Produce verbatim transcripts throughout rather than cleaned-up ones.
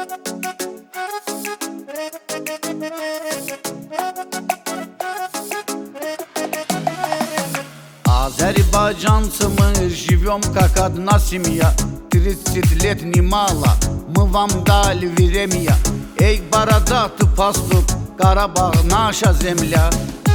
Азербайджанцы, мы живем как одна семья. Тридцать лет немало, мы вам дали время. Эй, бородатый пастух, Карабах наша земля.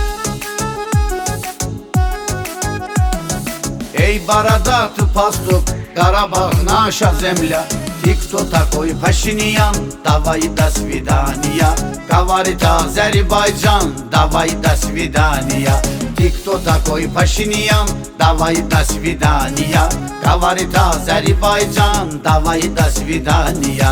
Эй, бородатый пастух, Карабах наша земля. Ты кто такой Пашинян? Давай до свидания. Говорит Азербайджан, давай до свидания. Ты кто такой Пашинян? Давай до свидания. Говорит Азербайджан, давай до свидания.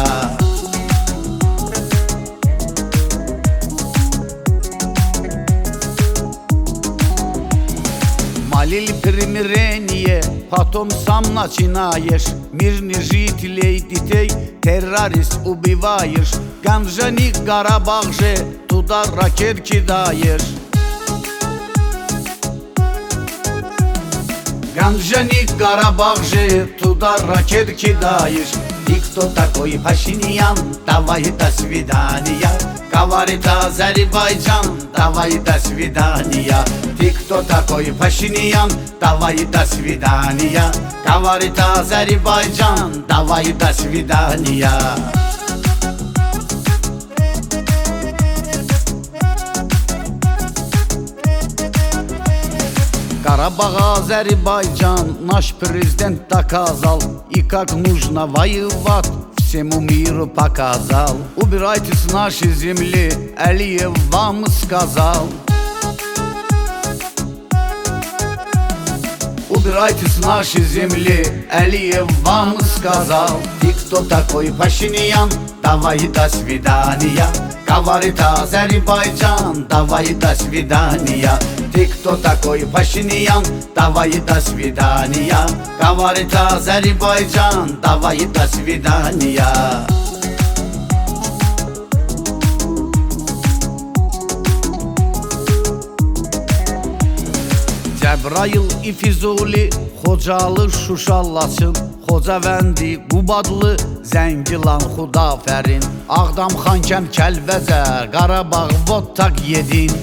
Молили примирение, потом сам начинаешь. Мирных жителей, детей террорист убиваешь. Ганжаник, Карабах же, туда ракет кидаешь. Ганжаник, Карабах же, туда ракет кидаешь. Ты кто такой Пашинян? Давай до свидания. Говорит Азербайджан, давай до свидания. Ты кто такой Пашинян? Давай до свидания. Говорит Азербайджан, давай до свидания. Карабах, Азербайджан, наш президент доказал. И как нужно воевать, всему миру показал. Убирайте с нашей земли, Алиев вам сказал. Убирайте с нашей земли, Алиев вам сказал. Ты кто такой Пашинян? Давай до свидания. Говорит Азербайджан, давай до свидания. Ты кто такой Пашинян? Давай до свидания. Говорит Азербайджан, давай до свидания. Cəbrayıl, İfizuli, Xocalı, Şuşalasın, Xocavəndi, Qubadlı, Zəngilan, Xudafərin, Ağdam, Xankənd, Kəlvəzə, Qarabağ, Vodtaq yedin.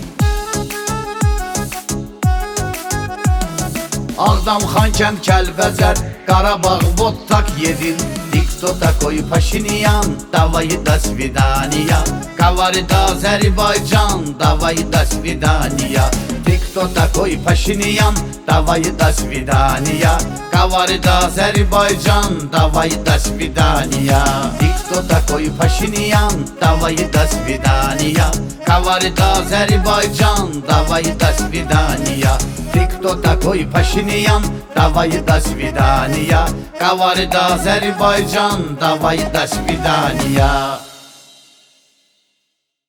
Ağdam, Xankənd, Kəlvəzər, Qarabağ, Vodtaq yedin. Ты кто такой Пашинян? Давай до свидания. Говорит Азербайджан, давай до свидания. Ты кто такой Пашинян? Давай до свидания. Говорит Азербайджан, давай до свидания. Ты кто такой Пашинян? Давай до свидания. Говорит Азербайджан, давай до свидания. Ты кто такой Пашинян? Давай до свидания. Говорит Азербайджан, давай до свидания.